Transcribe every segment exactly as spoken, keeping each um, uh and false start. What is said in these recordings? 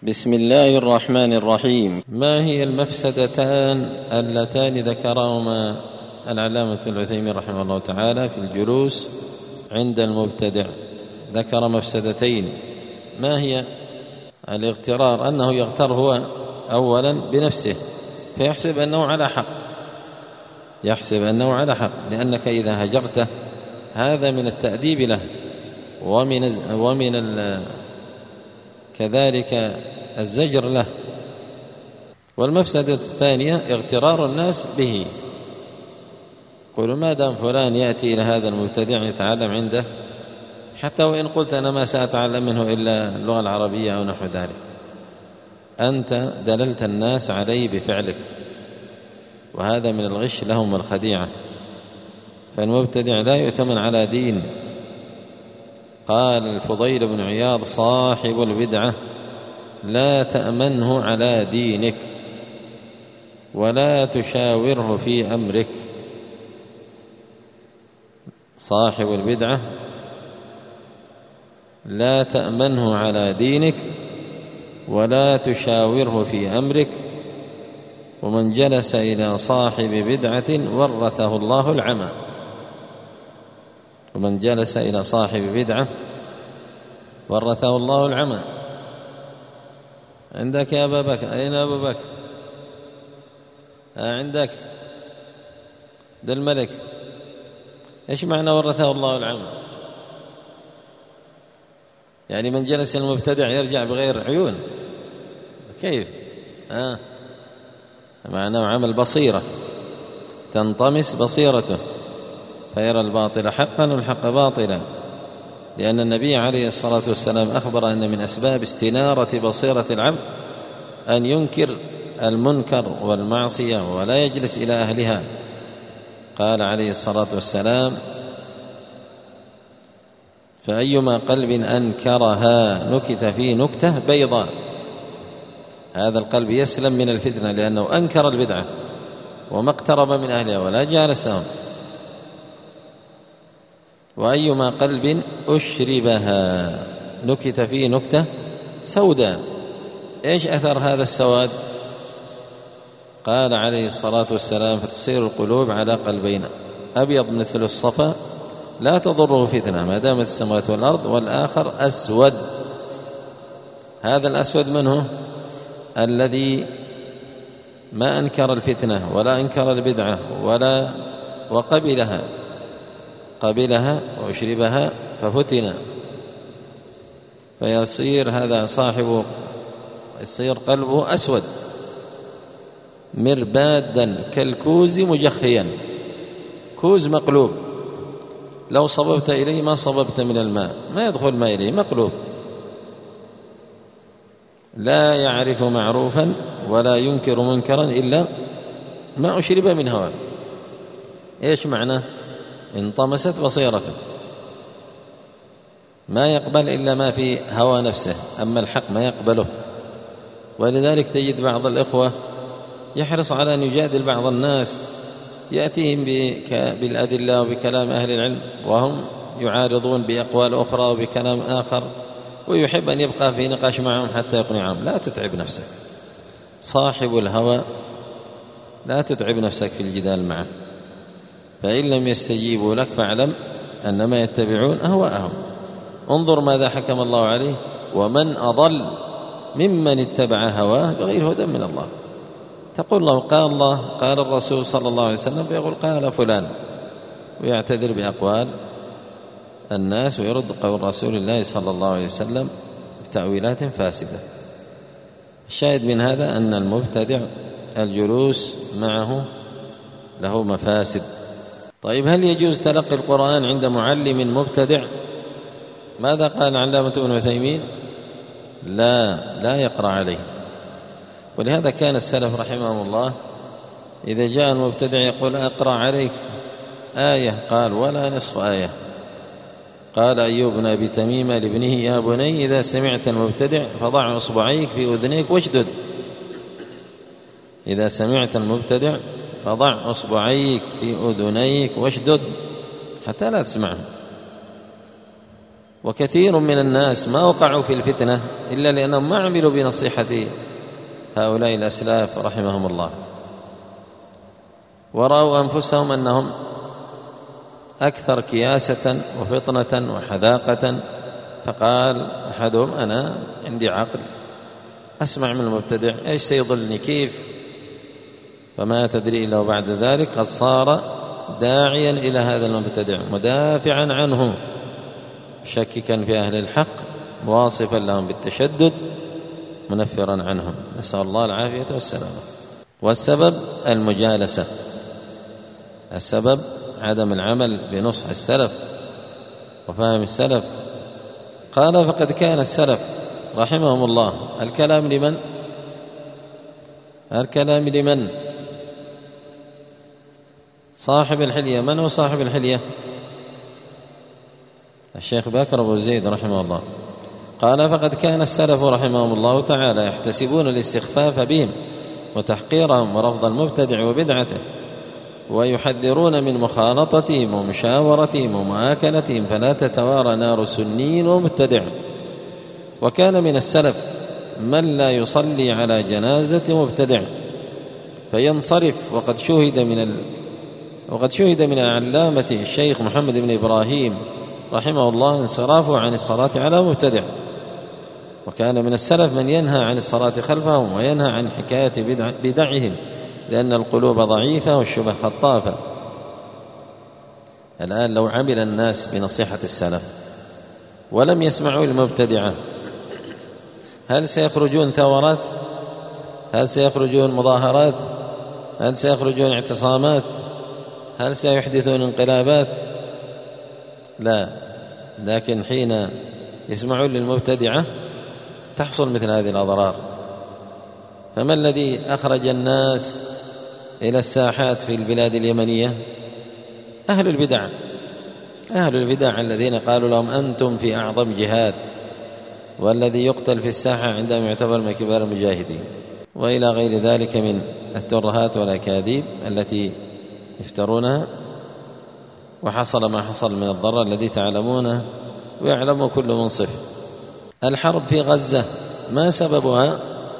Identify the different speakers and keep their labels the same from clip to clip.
Speaker 1: بسم الله الرحمن الرحيم. ما هي المفسدتان اللتان ذكرهما العلامة العثيمين رحمه الله تعالى في الجلوس عند المبتدع؟ ذكر مفسدتين. ما هي؟ الاغترار، أنه يغتر هو أولا بنفسه فيحسب أنه على حق، يحسب أنه على حق، لأنك إذا هجرته هذا من التأديب له ومن ومن كذلك الزجر له. والمفسدة الثانية اغترار الناس به، قولوا ما دام فلان يأتي إلى هذا المبتدع يتعلم عنده، حتى وإن قلت أنا ما سأتعلم منه إلا اللغة العربية أو نحو ذلك، أنت دللت الناس عليه بفعلك، وهذا من الغش لهم والخديعة. فالمبتدع لا يؤتمن على دين. قال الفضيل بن عياض صاحب البدعة لا تأمنه على دينك ولا تشاوره في أمرك. صاحب البدعة لا تأمنه على دينك ولا تشاوره في أمرك، ومن جلس إلى صاحب بدعة ورثه الله العمى. ومن جلس إلى صاحب بدعة ورثه الله العمى. عندك يا أبا بكر؟ أين أبا بكر؟ آه عندك ده الملك. إيش معنى ورثه الله العمى؟ يعني من جلس المبتدع يرجع بغير عيون؟ كيف؟ آه معناه عمل بصيرة، تنطمس بصيرته فيرى الباطل حقا والحق باطلا، لأن النبي عليه الصلاة والسلام أخبر أن من أسباب استنارة بصيرة العبد أن ينكر المنكر والمعصية ولا يجلس إلى أهلها. قال عليه الصلاة والسلام فأيما قلب أنكرها نكت فيه نكتة بيضاء. هذا القلب يسلم من الفتنة لأنه أنكر البدعة وما اقترب من أهلها ولا جالسهم. وأيما قلب أشربها نكت فيه نكتة سوداء. إيش أثر هذا السواد؟ قال عليه الصلاة والسلام فتصير القلوب على قلبين، أبيض مثل الصفا لا تضره فتنة ما دامت السماوات والأرض، والآخر أسود. هذا الأسود من هو؟ الذي ما أنكر الفتنة ولا أنكر البدعة ولا وقبلها، قبلها وأشربها ففتن، فيصير هذا صاحبه يصير قلبه أسود مربادا كالكوز مجخيا. كوز مقلوب، لو صببت إليه ما صببت من الماء، ما يدخل ما إليه، مقلوب، لا يعرف معروفا ولا ينكر منكرا إلا ما أشرب من هواه. إيش معنى؟ انطمست بصيرته، ما يقبل إلا ما في هوى نفسه، أما الحق ما يقبله. ولذلك تجد بعض الإخوة يحرص على أن يجادل بعض الناس، يأتيهم بالأدلة وبكلام أهل العلم وهم يعارضون بأقوال أخرى وبكلام آخر، ويحب أن يبقى في نقاش معهم حتى يقنعهم. لا تتعب نفسك، صاحب الهوى لا تتعب نفسك في الجدال معه، فإن لم يستجيبوا لك فاعلم أنما يتبعون أهواءهم. انظر ماذا حكم الله عليه: ومن أضل ممن اتبع هواه بغير هدى من الله. تقول الله قال الله قال الرسول صلى الله عليه وسلم، فيقول قال فلان، ويعتذر بأقوال الناس ويرد قول رسول الله صلى الله عليه وسلم بتأويلات فاسدة. الشاهد من هذا أن المبتدع الجلوس معه له مفاسد. طيب هل يجوز تلقي القرآن عند معلم مبتدع؟ ماذا قال علامة ابن عثيمين؟ لا لا يقرأ عليه. ولهذا كان السلف رحمهم الله إذا جاء المبتدع يقول أقرأ عليك آية، قال ولا نصف آية. قال أيوب بن أبي تميم لابنه يا بني إذا سمعت المبتدع فضع أصبعيك في أذنيك واشدد. إذا سمعت المبتدع فضع أصبعيك في أذنيك واشدد حتى لا تسمعه. وكثير من الناس ما وقعوا في الفتنة إلا لأنهم ما عملوا بنصيحة هؤلاء الأسلاف رحمهم الله، ورأوا أنفسهم أنهم أكثر كياسة وفطنة وحذاقة، فقال أحدهم أنا عندي عقل أسمع من المبتدع إيش سيضلني كيف، فما تدري إلا بعد ذلك قد صار داعيا إلى هذا المبتدع مدافعا عنه شككا في أهل الحق واصفا لهم بالتشدد منفرا عنهم، نسأل الله العافية والسلامة. والسبب المجالسة، السبب عدم العمل بنصح السلف وفهم السلف. قال فقد كان السلف رحمهم الله، الكلام لمن؟ الكلام لمن؟ صاحب الحلية. من هو صاحب الحلية؟ الشيخ بكر أبو زيد رحمه الله. قال فقد كان السلف رحمهم الله تعالى يحتسبون الاستخفاف بهم وتحقيرهم ورفض المبتدع وبدعته، ويحذرون من مخالطتهم ومشاورتهم ومآكلتهم، فلا تتوارى نار سني ومبتدع. وكان من السلف من لا يصلي على جنازة مبتدع فينصرف، وقد شهد من ال... وقد شهد من العلامة الشيخ محمد بن إبراهيم رحمه الله انصرافه عن الصلاة على مبتدع. وكان من السلف من ينهى عن الصلاة خلفهم وينهى عن حكاية بدع بدعهم، لأن القلوب ضعيفة والشبه خطافة. الآن لو عمل الناس بنصيحة السلف ولم يسمعوا المبتدعة، هل سيخرجون ثورات؟ هل سيخرجون مظاهرات؟ هل سيخرجون اعتصامات؟ هل سيحدثون انقلابات؟ لا، لكن حين يسمعون للمبتدعة تحصل مثل هذه الأضرار. فما الذي أخرج الناس إلى الساحات في البلاد اليمنية؟ أهل البدع، أهل البدع الذين قالوا لهم أنتم في أعظم جهاد، والذي يقتل في الساحة عندما يعتبر من كبار المجاهدين، وإلى غير ذلك من الترهات والأكاذيب التي يفترونها. وحصل ما حصل من الضرر الذي تعلمونه ويعلم كل منصف. الحرب في غزة ما سببها؟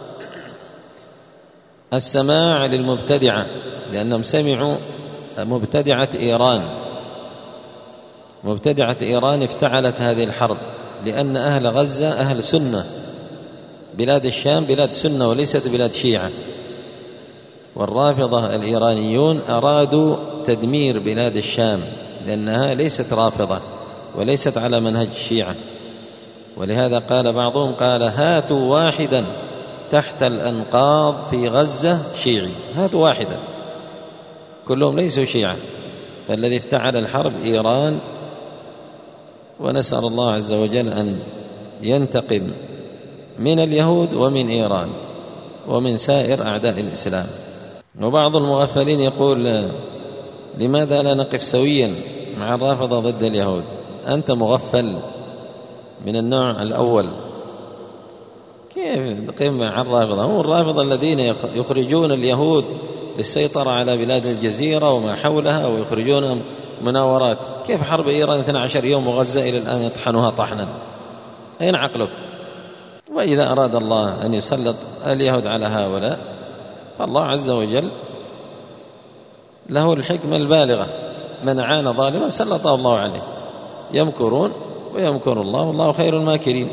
Speaker 1: السماع للمبتدعة، لأنهم سمعوا مبتدعة إيران. مبتدعة إيران افتعلت هذه الحرب، لأن أهل غزة أهل سنة، بلاد الشام بلاد سنة وليست بلاد شيعة، والرافضة الإيرانيون أرادوا تدمير بلاد الشام لأنها ليست رافضة وليست على منهج الشيعة. ولهذا قال بعضهم قال هاتوا واحدا تحت الأنقاض في غزة شيعي، هاتوا واحدا، كلهم ليسوا شيعة. فالذي افتعل الحرب إيران، ونسأل الله عز وجل أن ينتقم من اليهود ومن إيران ومن سائر أعداء الإسلام. وبعض المغفلين يقول لماذا لا نقف سويا مع الرافضة ضد اليهود؟ أنت مغفل من النوع الأول، كيف تقيم مع الرافضة؟ هم الرافضة الذين يخرجون اليهود للسيطرة على بلاد الجزيرة وما حولها ويخرجونهم مناورات. كيف حرب إيران اثني عشر يوم وغزة إلى الآن يطحنها طحنا؟ أين عقلك؟ وإذا أراد الله أن يسلط اليهود على هؤلاء فالله عز وجل له الحكمة البالغة، من عان ظالما سلطه الله عليه. يمكرون ويمكر الله والله خير الماكرين.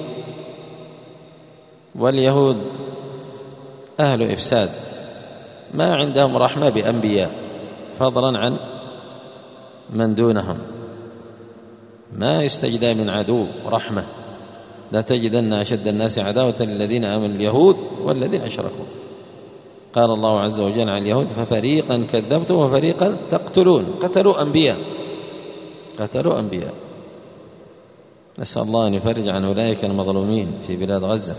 Speaker 1: واليهود أهل إفساد، ما عندهم رحمة بأنبياء فضلا عن من دونهم، ما يستجدى من عدو رحمة. لا تجدن أشد الناس عداوة للذين آمنوا اليهود والذين أشركوا. قال الله عز وجل عن اليهود ففريقا كذبتم وفريقا تقتلون. قتلوا أنبياء، قتلوا أنبياء. نسأل الله أن يفرج عن أولئك المظلومين في بلاد غزة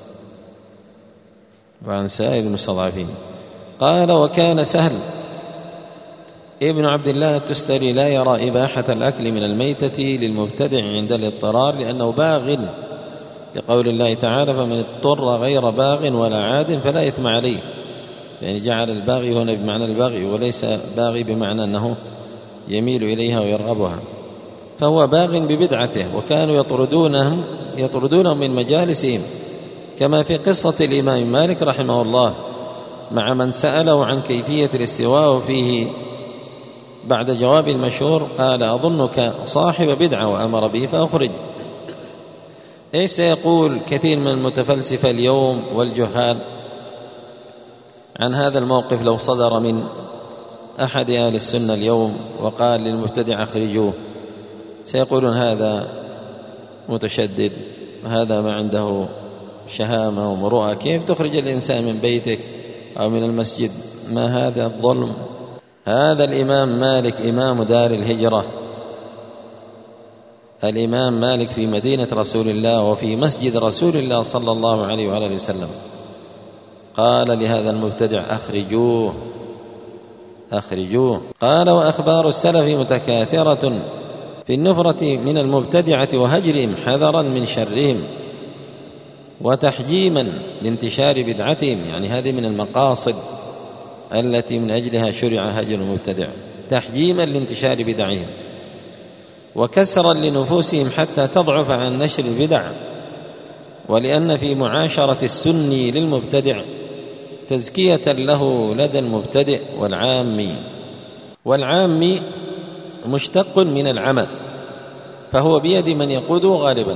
Speaker 1: وعن سائر المستضعفين. قال وكان سهل ابن عبد الله التستري لا يرى إباحة الأكل من الميتة للمبتدع عند الاضطرار، لأنه باغ، لقول الله تعالى فمن اضطر غير باغ ولا عاد فلا إثم عليه. يعني جعل الباغي هنا بمعنى الباغي وليس باغي بمعنى أنه يميل إليها ويرغبها. فهو باغ ببدعته، وكانوا يطردونهم يطردونهم من مجالسهم، كما في قصة الإمام مالك رحمه الله مع من سأله عن كيفية الاستواء فيه بعد جواب المشهور قال: أظنك صاحب بدعة، وأمر به فأخرج. إيش سيقول كثير من المتفلسفة اليوم والجهال عن هذا الموقف لو صدر من أحد أهل السنة اليوم وقال للمبتدع أخرجوه؟ سيقولون هذا متشدد، هذا ما عنده شهامة ومروءة، كيف تخرج الإنسان من بيتك أو من المسجد؟ ما هذا الظلم؟ هذا الإمام مالك إمام دار الهجرة، الإمام مالك في مدينة رسول الله وفي مسجد رسول الله صلى الله عليه وآله وسلم قال لهذا المبتدع: أخرجوه أخرجوه. قال: وأخبار السلف متكاثرة في النفرة من المبتدعة وهجرهم حذرا من شرهم وتحجيما لانتشار بدعتهم. يعني هذه من المقاصد التي من أجلها شرع هجر المبتدع، تحجيما لانتشار بدعهم وكسرا لنفوسهم حتى تضعف عن نشر البدع، ولأن في معاشرة السني للمبتدع تزكية له لدى المبتدئ والعامي، والعامي مشتق من العمى، فهو بيد من يقوده غالبا.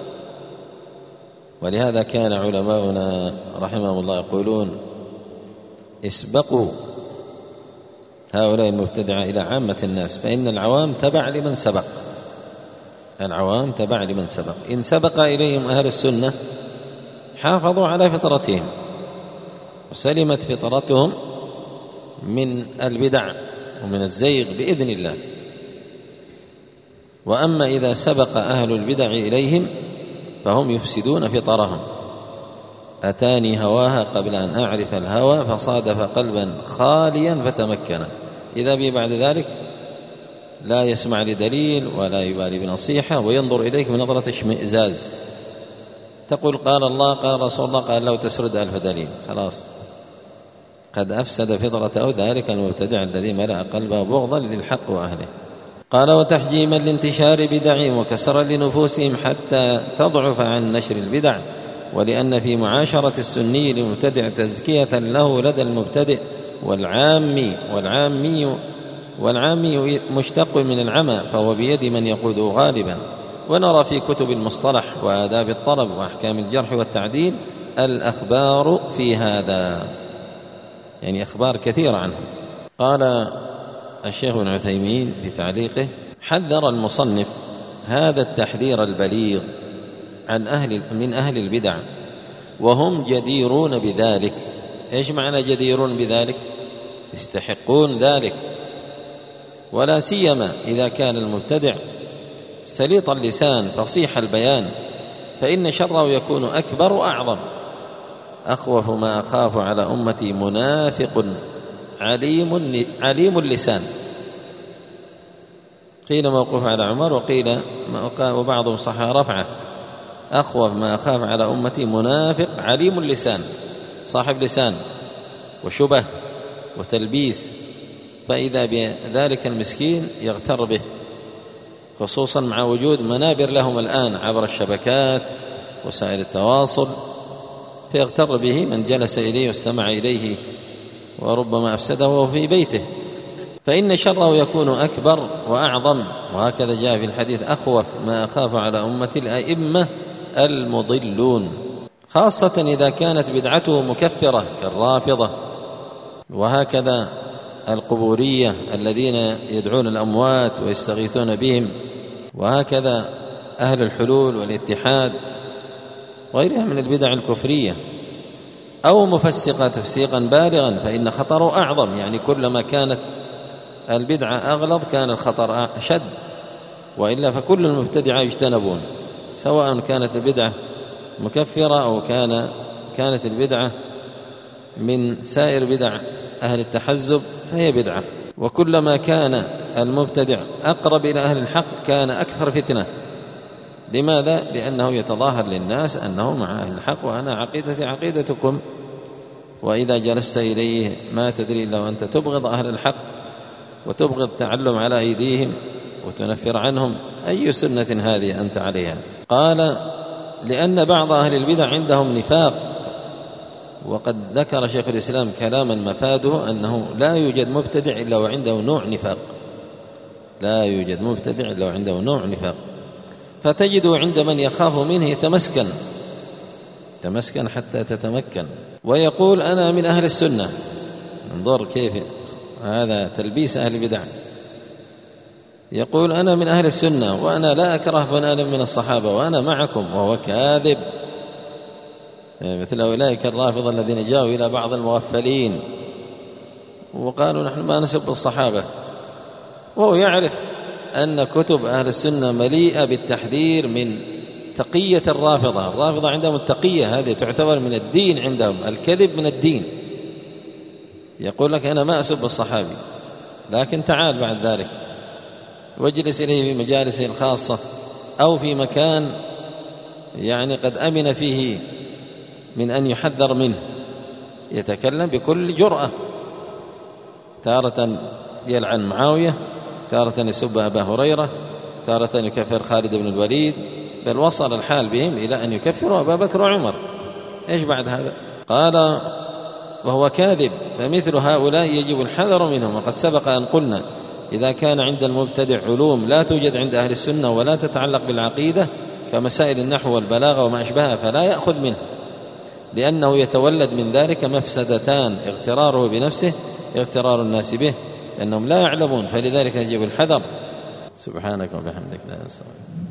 Speaker 1: ولهذا كان علماؤنا رحمهم الله يقولون: اسبقوا هؤلاء المبتدعة إلى عامة الناس، فإن العوام تبع لمن سبق، العوام تبع لمن سبق. إن سبق إليهم أهل السنة حافظوا على فطرتهم وسلمت فطرتهم من البدع ومن الزيغ بإذن الله. وأما إذا سبق أهل البدع إليهم فهم يفسدون فطرهم. أتاني هواها قبل أن أعرف الهوى فصادف قلبا خاليا فتمكن. إذا بي بعد ذلك لا يسمع لدليل ولا يبالي بنصيحة وينظر إليك بنظرة اشمئزاز، تقول قال الله قال رسول الله قال له تسرد ألف دليل، خلاص قد أفسد فطرته ذلك المبتدع الذي ملأ قلبه بغضا للحق وأهله. قال: وتحجيما لانتشار بدعهم وكسرا لنفوسهم حتى تضعف عن نشر البدع، ولأن في معاشرة السني للمبتدع تزكية له لدى المبتدئ والعامي والعامي والعامي مشتق من العمى، فهو بيد من يقوده غالبا. ونرى في كتب المصطلح وآداب الطلب وأحكام الجرح والتعديل الأخبار في هذا، يعني أخبار كثيرة عنه. قال الشيخ ابن عثيمين في تعليقه: حذر المصنف هذا التحذير البليغ عن أهل من أهل البدع وهم جديرون بذلك. إيش معنى جديرون بذلك؟ يستحقون ذلك، ولا سيما إذا كان المبتدع سليط اللسان فصيح البيان، فإن شره يكون أكبر وأعظم. أخوف ما أخاف على أمتي منافق عليم عليم اللسان. قيل موقوف على عمر وقيل وبعضهم صح رفعه: أخوف ما أخاف على أمتي منافق عليم اللسان، صاحب لسان وشبه وتلبيس، فإذا بذلك المسكين يغتر به، خصوصا مع وجود منابر لهم الآن عبر الشبكات وسائل التواصل، فيغتر به من جلس إليه واستمع إليه وربما أفسده وهو في بيته، فإن شره يكون أكبر وأعظم. وهكذا جاء في الحديث: أخوف ما أخاف على أمتي الأئمة المضلون، خاصة إذا كانت بدعته مكفرة كالرافضة، وهكذا القبورية الذين يدعون الأموات ويستغيثون بهم، وهكذا أهل الحلول والاتحاد وغيرها من البدع الكفرية، أو مفسقة تفسيقا بالغا، فإن خطره أعظم. يعني كلما كانت البدعة أغلظ كان الخطر أشد، وإلا فكل المبتدعة يجتنبون، سواء كانت البدعة مكفرة أو كان كانت البدعة من سائر بدع أهل التحزب فهي بدعة. وكلما كان المبتدع أقرب إلى أهل الحق كان أكثر فتنة. لماذا؟ لأنه يتظاهر للناس أنه مع أهل الحق وأنا عقيدتي عقيدتكم، وإذا جلست إليه ما تدري إلا وأنت تبغض أهل الحق وتبغض تعلم على أيديهم وتنفر عنهم، أي سنة هذه أنت عليها؟ قال لأن بعض أهل البدع عندهم نفاق، وقد ذكر شيخ الإسلام كلاما مفاده أنه لا يوجد مبتدع إلا وعنده نوع نفاق، لا يوجد مبتدع إلا وعنده نوع نفاق، فتجده عند من يخاف منه يتمسكن تمسكن حتى تتمكن، ويقول أنا من أهل السنة. انظر كيف هذا تلبيس أهل البدع، يقول أنا من أهل السنة وأنا لا أكره فلانا من الصحابة وأنا معكم، وهو كاذب، مثل أولئك الرافضة الذين جاءوا إلى بعض المغفلين وقالوا نحن ما نسب الصحابة، وهو يعرف أن كتب أهل السنة مليئة بالتحذير من تقية الرافضة. الرافضة عندهم التقية، هذه تعتبر من الدين عندهم، الكذب من الدين. يقول لك أنا ما أسب الصحابي، لكن تعال بعد ذلك واجلس إليه في مجالسه الخاصة أو في مكان يعني قد أمن فيه من أن يحذر منه، يتكلم بكل جرأة، تارة يلعن معاوية، تارة يسب أبا هريرة، تارة يكفر خالد بن الوليد، بل وصل الحال بهم إلى أن يكفروا أبا بكر وعمر. إيش بعد هذا؟ قال وهو كاذب، فمثل هؤلاء يجب الحذر منهم. وقد سبق أن قلنا إذا كان عند المبتدع علوم لا توجد عند أهل السنة ولا تتعلق بالعقيدة كمسائل النحو والبلاغة وما أشبهها فلا يأخذ منه، لأنه يتولد من ذلك مفسدتان: اغتراره بنفسه، اغترار الناس به، لأنهم لا يعلمون، فلذلك يجب الحذر. سبحانك وبحمدك لا نستطيع.